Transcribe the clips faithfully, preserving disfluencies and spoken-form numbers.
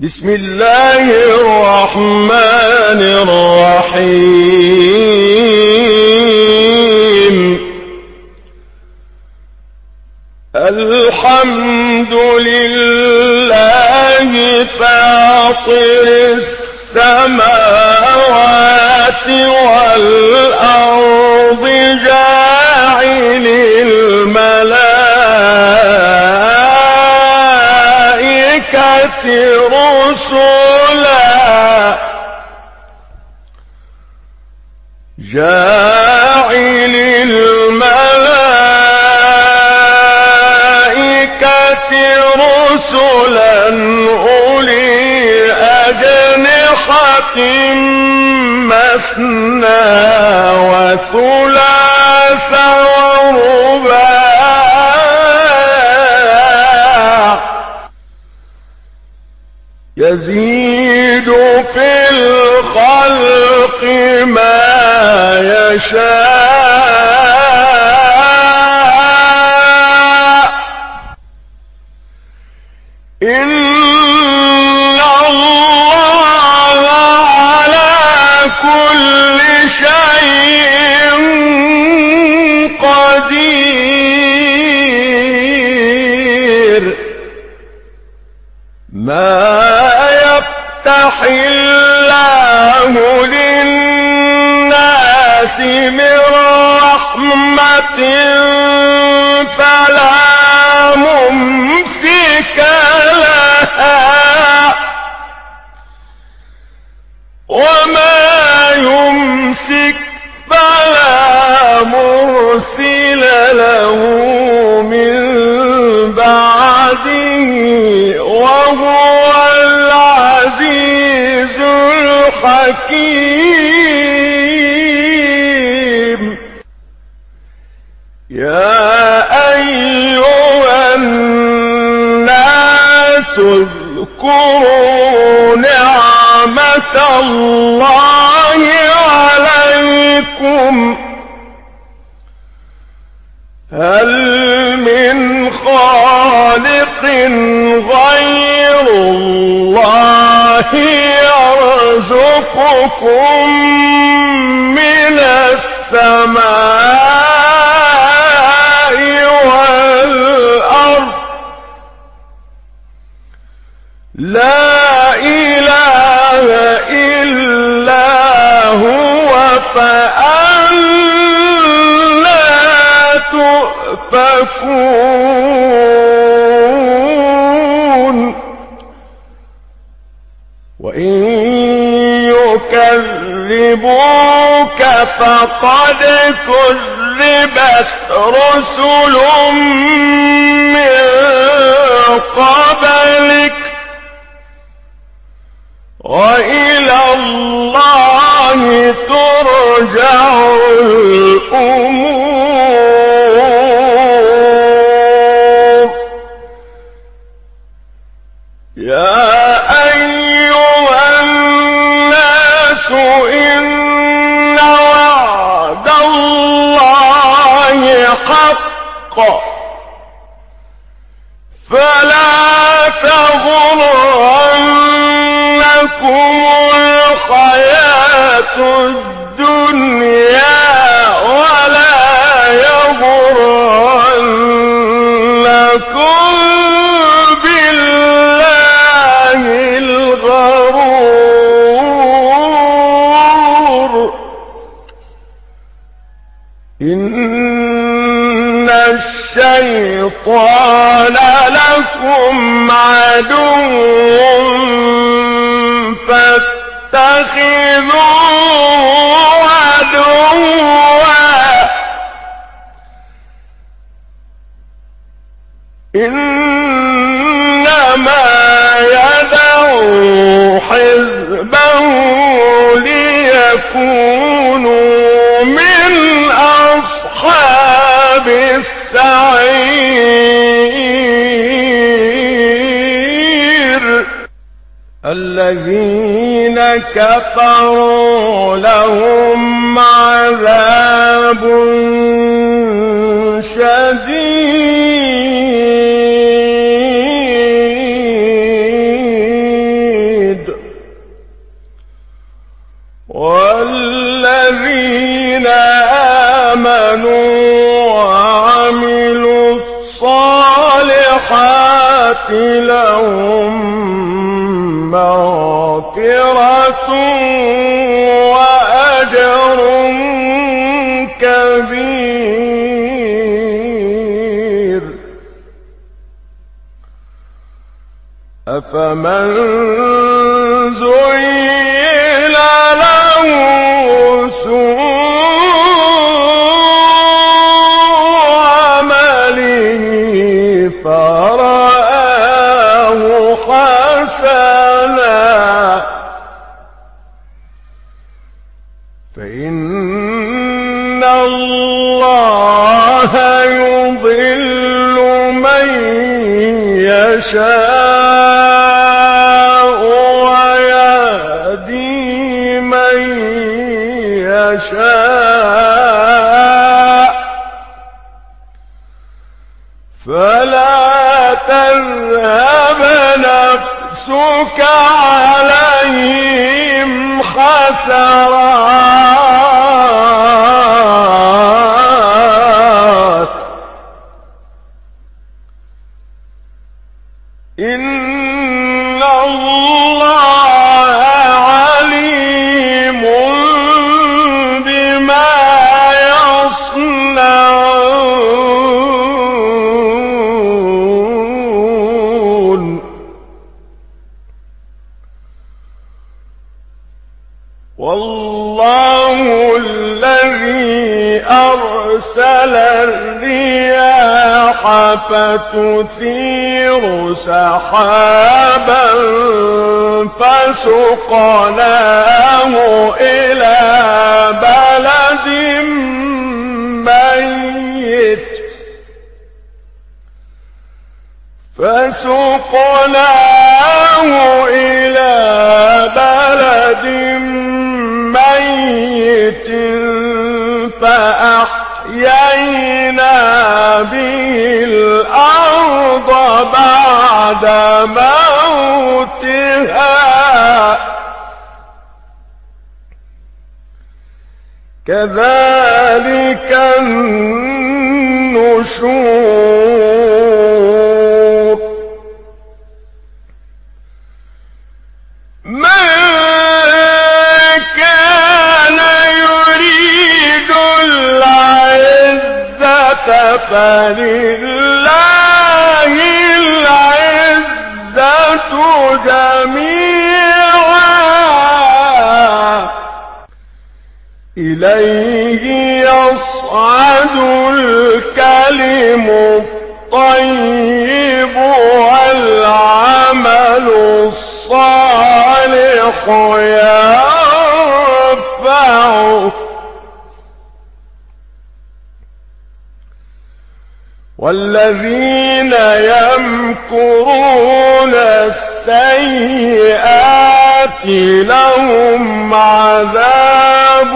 بسم الله الرحمن الرحيم. الحمد لله فاطر السماوات والأرض جاعل الملائكة رسلا جاعل الملائكة رسلا أولي أجنحة مثنى وثلاث ورباع يزيد في الخلق ما يشاء إن الله على كل شيء قدير. ما يفتح الله للناس من رحمة فلا ممسك لها وما يمسك فلا مرسل له من بعده وهو العزيز الحكيم. يا أيها الناس اذكروا نعمة الله عليكم هل من خالق غير الله يرزقكم من السماء والأرض لا إله إلا هو فأنى تؤفكون. وإن يكذبوك فقد كذبت رسل من قبلك وإلى الله ترجع الأمور. يا أيها الناس إن وعد الله حق فلا تغرنكم الحياة الدنيا ولا يغرنكم بالله الغرور. إن الشيطان لكم عدو فاتخذوه عدوا إنما يدعو حزبه ليكونوا من أصحاب السعير. الذين كفروا لهم عذاب شديد لهم مغفرة وأجر كبير. أفمن زين له سوء عمله فرآه حسنا فإن الله يضل من يشاء ويهدي من يشاء فلا تذهب نفسك عليهم حسرات إن الله عليم بما يصنعون. والله الذي أرسل الرياح فتثير سحابا فسقناه إلى بلد ميت فسقناه إلى بلد ميت فأحيينا به الأرض بعد موتها كذلك النشور. من كان يريد العزة فلله العزة جميعا إليه يصعد الكلم الطيب والعمل الصالح يرفعه والذين يمكرون السيئات لهم عذاب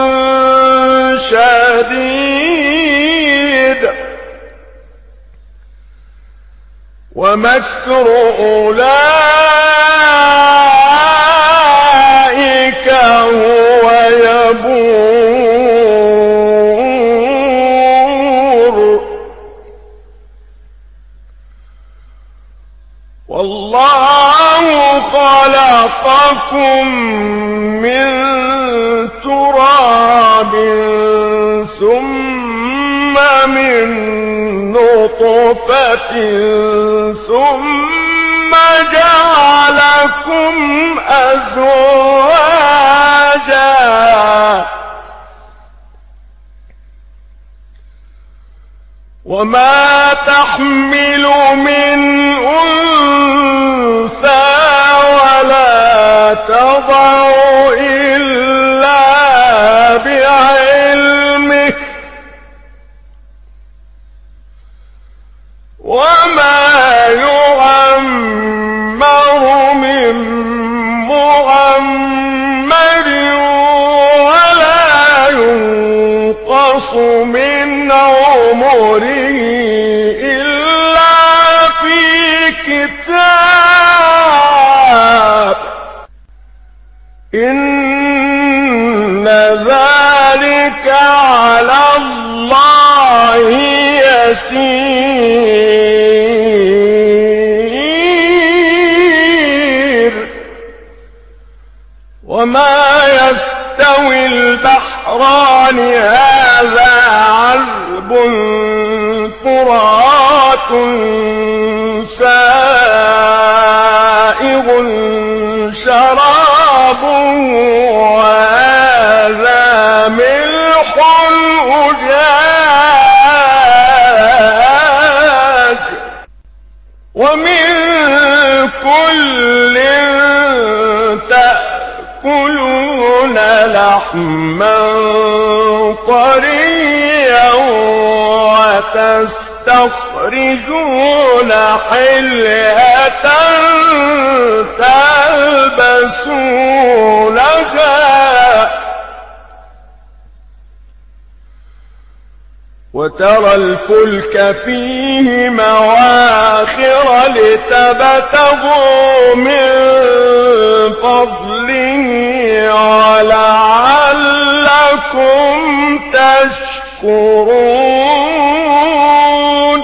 شديد ومكر أولئك هو يبور. والله خلقكم من تراب ثم من نطفة ثم جعلكم أزواجا وما تحمل من أنثى ولا تضع إلا بعلمه وما يعمر من معمر ولا ينقص من عمره إلا في كتاب إن ذلك على الله يسير. وما يستوي البحران هذا عذب فرات سائغ شرابه وهذا ملح أجاج ومن كل تأكلون لحما طريا وتستخرجون حلية تلبسونها وترى الفلك فيه مواخر لتبتغوا من فضله ولعلكم تشكرون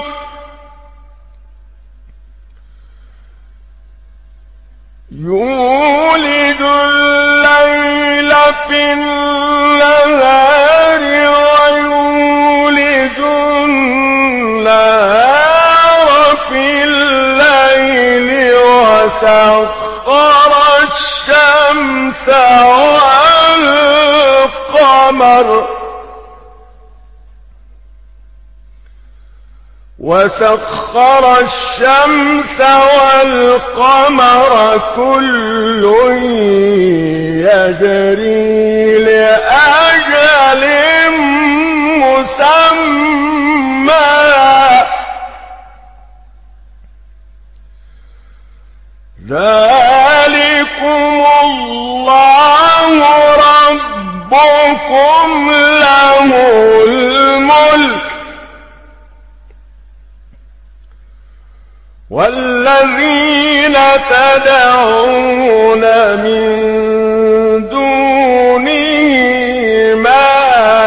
يولج الليل في النهار ويولج النهار في الليل وسخر الشمس والقمر وسخر الشمس والقمر كل يجري لأجل مسمى ذلكم الله ربكم له الملك والذين تدعون من دونه ما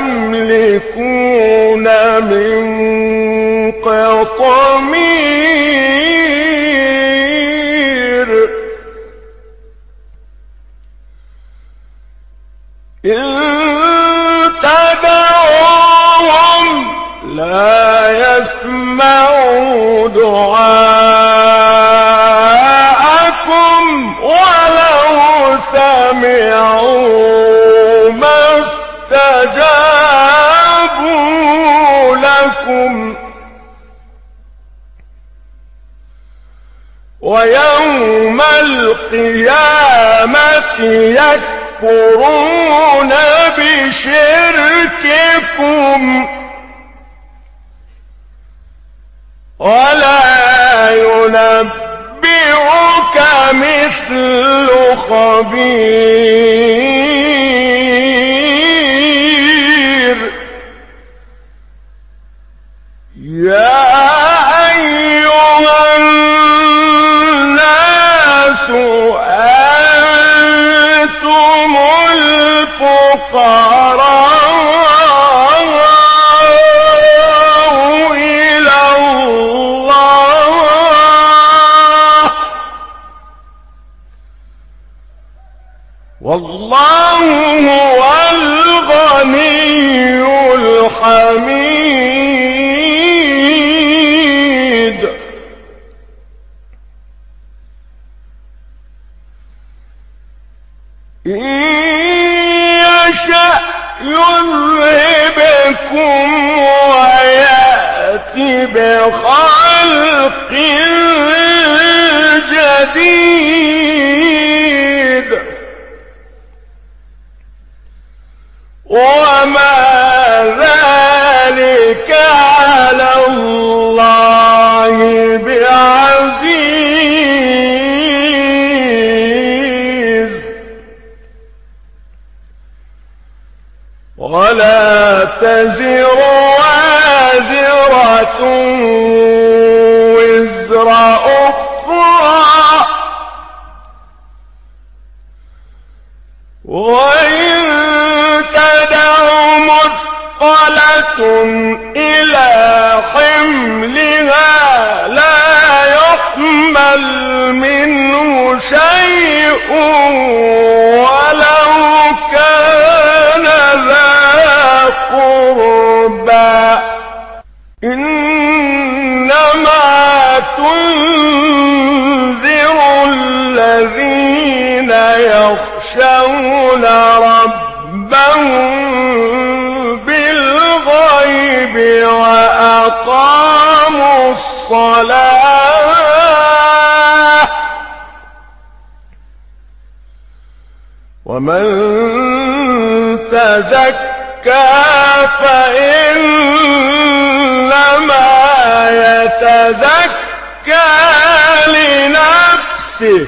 يملكون من قطمير إن تدعوهم لا يسمعوا دعاءكم ولو سمعوا ما استجابوا لكم ويوم القيامة يكفرون بشرككم ولا ينبئك مثل خبير يا أيها الناس أنتم الفقراء والله هو الغني الحميد إن يشأ يذهبكم ويأتي بخلق جديد وما ذلك على الله بعزيز ولا تزر وازرة وزر أخرى وإن تدع مثقلة إلى حملها لا يحمل منه شيء ولو كان ذا قربى إنما تنذر الذين يخشون ربهم بالغيب وأقاموا الصلاة ومن تزكى فإنما يتزكى لنفسه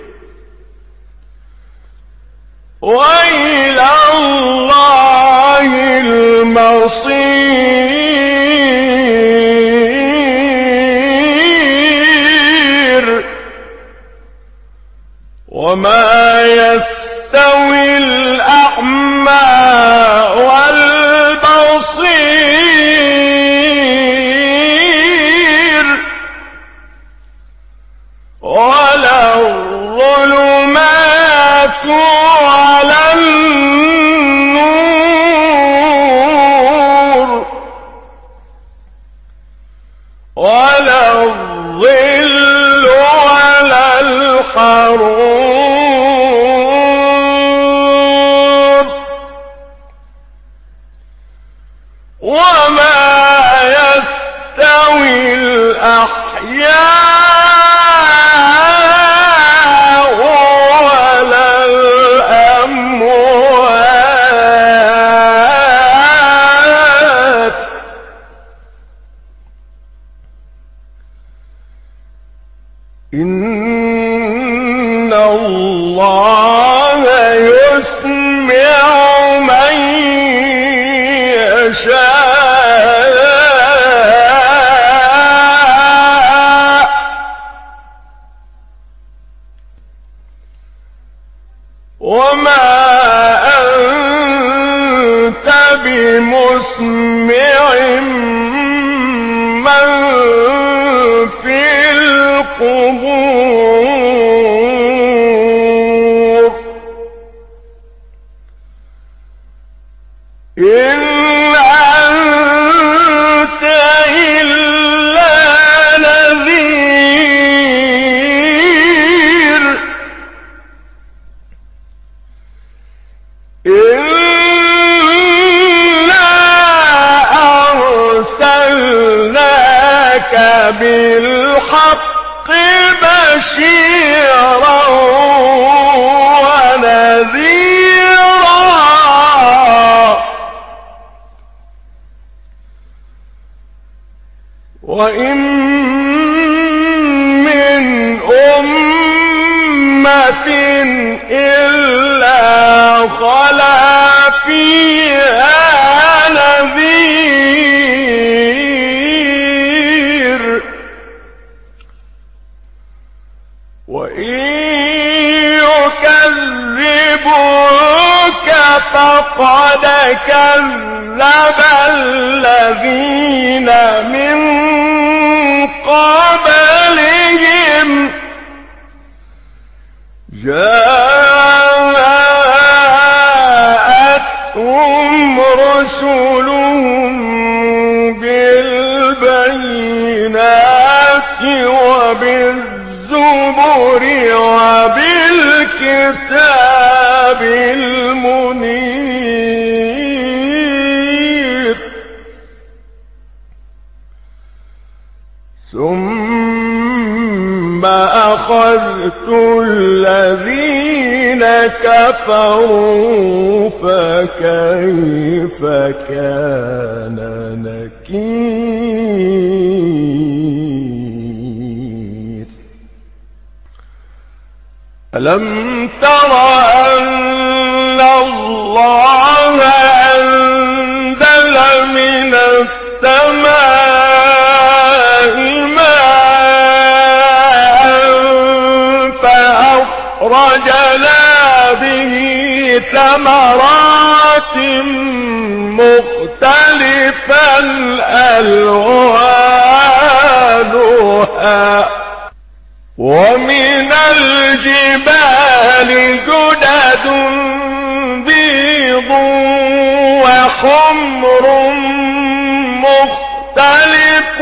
وإلى الله المصير وما يستوي الأعمى والبصير ولا الظلمات ولا النور ولا الظل ولا الحرور وما يستوي الأحياء ولا الأموات إن الله يسمع من يشاء وما أنت بمسمع من في القبور إن أنت إلا نذير إنا أرسلناك بالحق بشيرا ونذيرا وإن من أمة إلا خلا فيها نذير وإن يكذبوك فقد كذب الذين من قبلهم جاءتهم رسلهم بالبينات وبالزبر وبالكتاب المنير ثم أخذت الذين كفروا فكيف كان نكير ألم تر أن الله أنزل من السماء ماء فأخرجنا به ثمرات مختلفا ألوانها ومن الجبال جدد بيض وحمر مختلف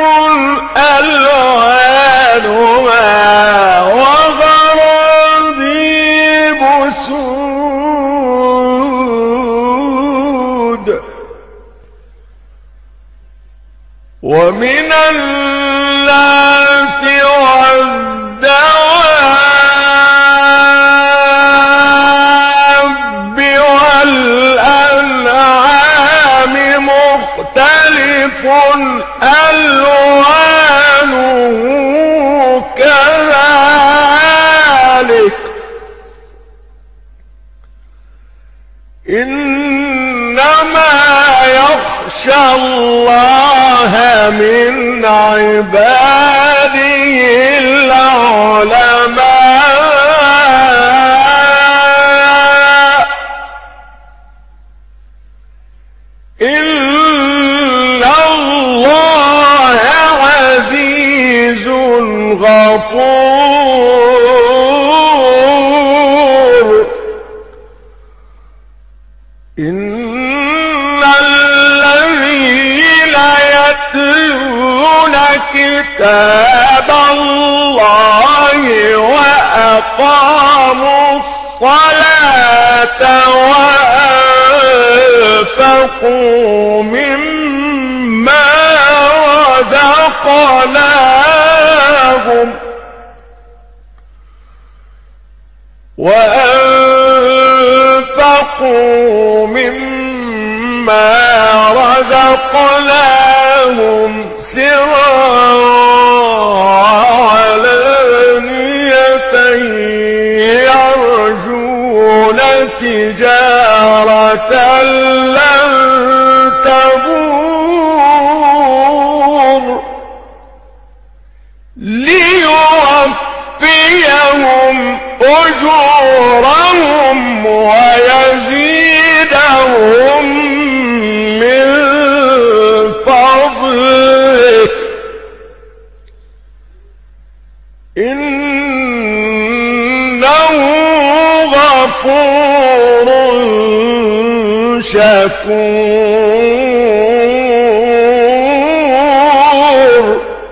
ألوانها وغرابيب سود. ومن الناس والدواب والأنعام مختلف ألوانه كذلك إنما يخشى الله من عباده العلماء. إن الله عزيز غفور. إن الذين يتلون كتاب الله وأقاموا الصلاة وأنفقوا مما رزقناهم وأنفقوا مما رزقناهم سرا وعلانية يرجون تجارة لن تبور ليوفيهم أجورهم ويزيدهم من فضله إنه غفور شكور.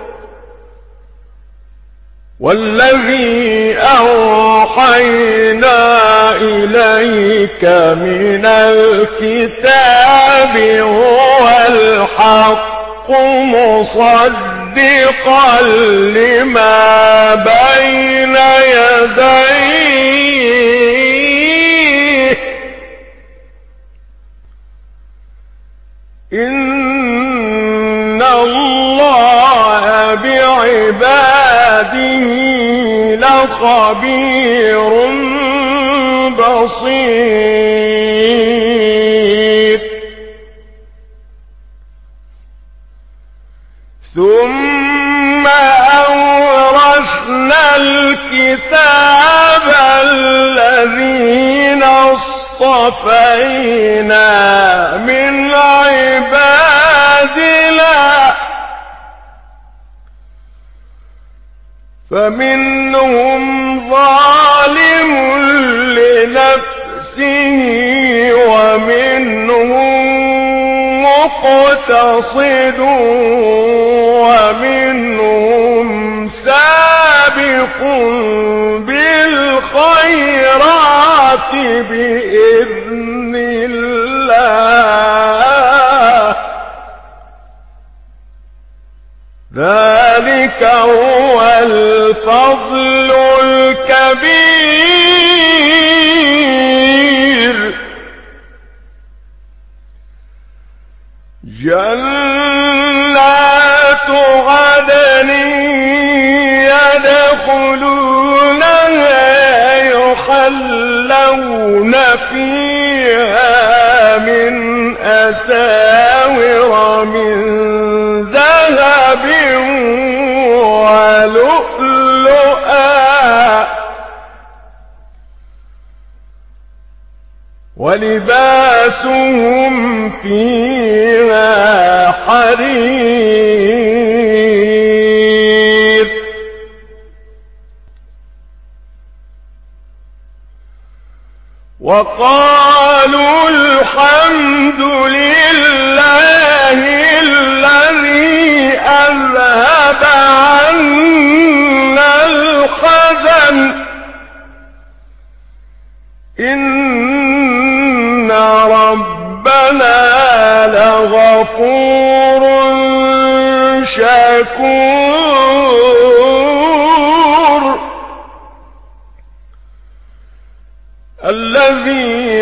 والذي أوحينا إليك من الكتاب هو الحق مصدقا لما بين يديه إن الله بعباده لخبير بصير. ثم أورثنا الكتاب الذين اصطفينا من عبادنا فمنهم ظالم لنفسه ومنهم مقتصد ومنهم سابق بالخيرات بإذن الله. ذلك هو الفضل الكبير. جنات عدن يدخلونها يحلون فيها من أساور من ذهب ولؤلؤا ولباسهم فيها حرير. وقالوا الحمد لله الذي أذهب عنا الحزن إن ربنا لغفور شكور الذي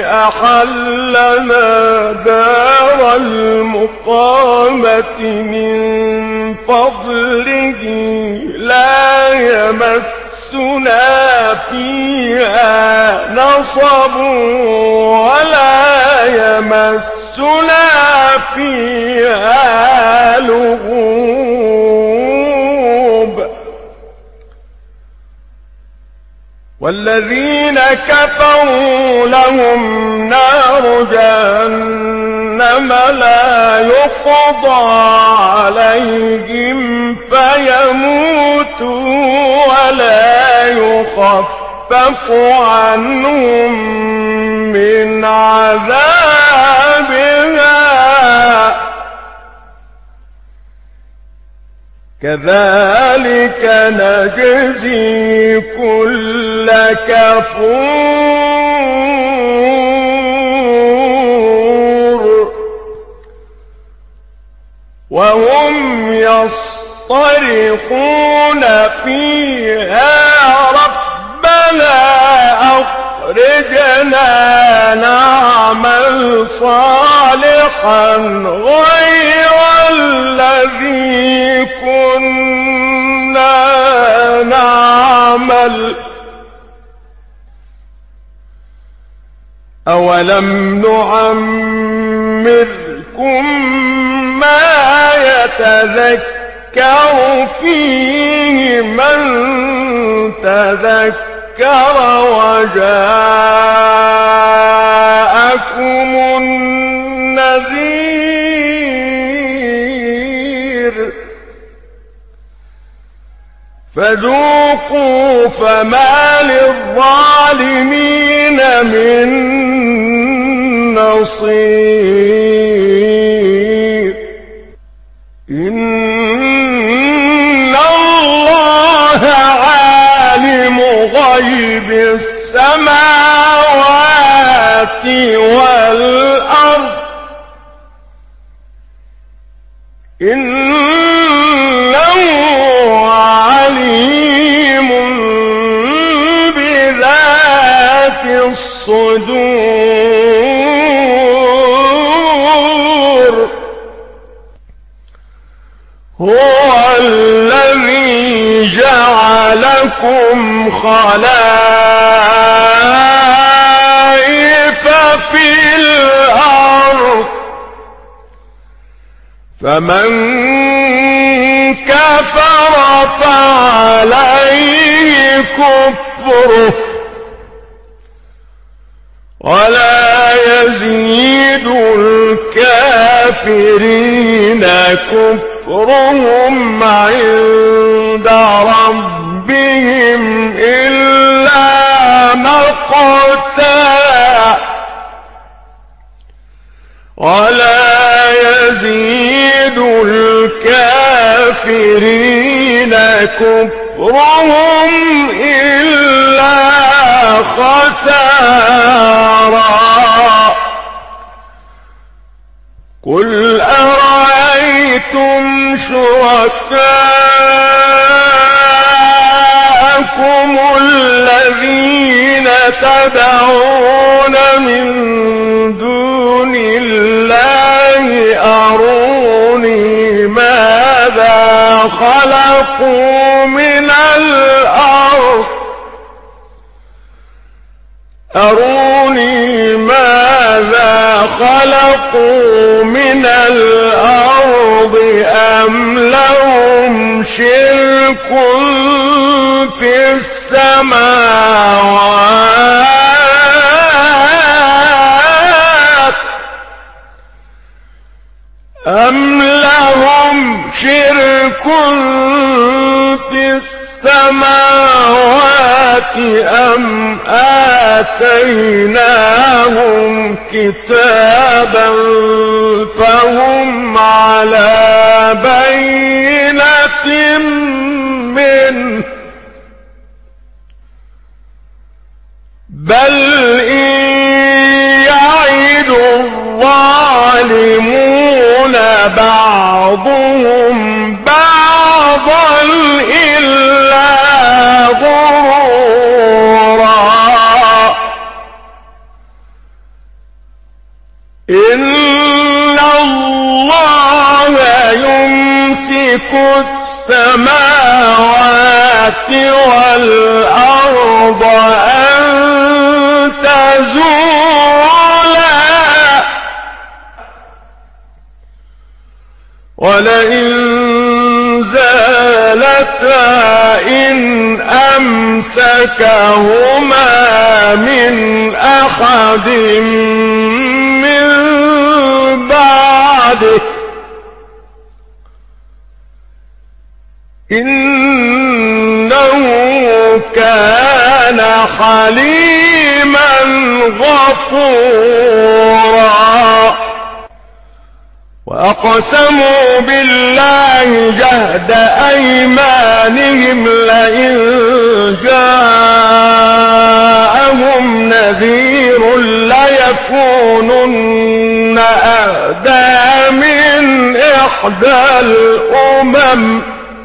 أحلنا دار المقامة من فضله لا يمسنا فيها نصب ولا يمسنا فيها لغوب والذين كفروا لهم نار جهنم لا يقضى عليهم فيموتوا ولا يخفف عنهم من عذابها كذلك نجزي كل كفور وهم يصطرخون فيها ربنا أخرجنا نعمل صالحا غير الذي كنا نعمل أولم نعمركم ما يتذكر فيه من تذكر وجاءكم النذير فذوقوا فما للظالمين من نصير إن الله عالم غيب السماوات والأرض إنه عليم بذات الصدور هو الذي جعلكم خلائف في الأرض فمن كفر فعليه كفره ولا يزيد الكافرين كفرهم عند ربهم إلا مقتا ولا يزيد الكافرين كفرهم إلا خسارا قل أرأيتم شركاءكم الذين تدعون من دون الله أروني ماذا خلقوا من الأرض أروني ماذا خلقوا من الأرض أم لهم شرك في السماوات أم لهم شرك في السماوات أم آتيناهم كتابا فهم على بينة منه بل إن يعد الظالمون بعضهم بعضا إلا غرورا إن الله يمسك السماوات والأرض أن تزولا ولئن زالتا إن أمسكهما من أحد من بعده إنه كان حليما غفورا وأقسموا بالله جهد أيمانهم لئن جاءهم نذير ليكونن أهدى من إحدى الأمم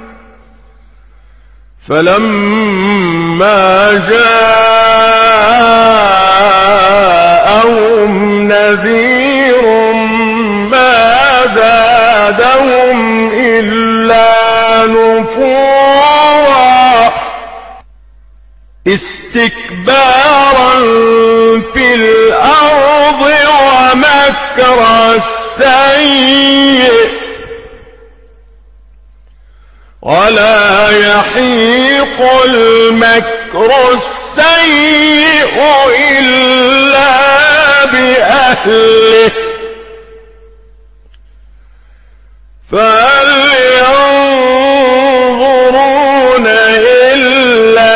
فلما جاءهم نذير ما زادهم إلا نفورا استكبارا في الأرض ومكر السيء ولا يحيق المكر السيء إلا بأهله فهل ينظرون إلا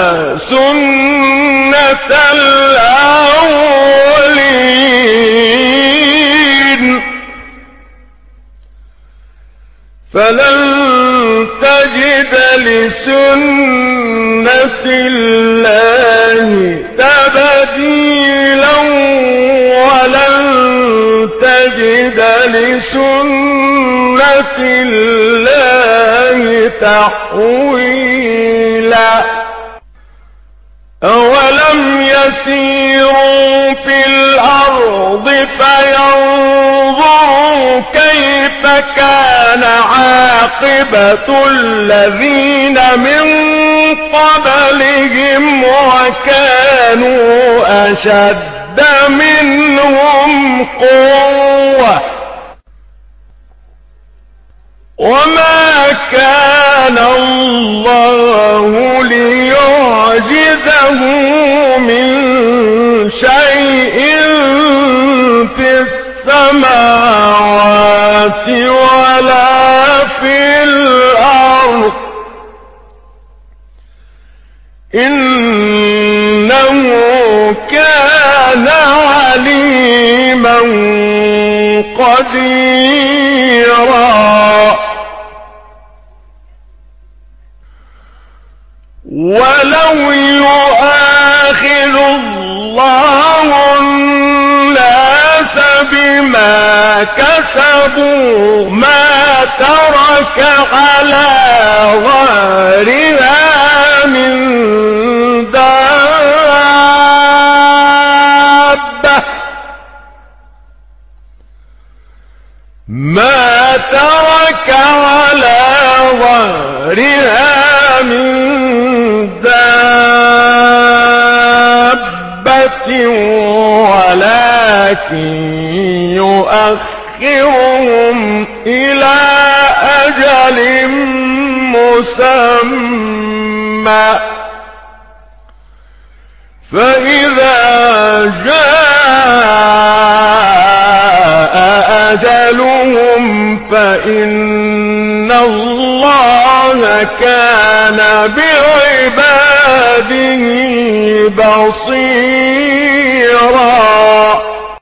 سنة الأولين فلن تجد لسنة الله تبديلا ولن تجد لسنة الله تحويلا أولم يسيروا في الأرض فينظروا كيف كان عاقبة الذين من قبلهم وكانوا أشد منهم قوة وما كان الله ليعجزه من شيء في السماوات ولا في الأرض إنه كان عليما قديرا ولو يؤاخذ الله الناس بما كسبوا ما ترك على ظهرها من دابة ما ترك على ظهرها من دابة ولكن يؤخرهم إلى أجل مسمى فإذا جاء أجلهم فإن الله كان بعباده بصيرا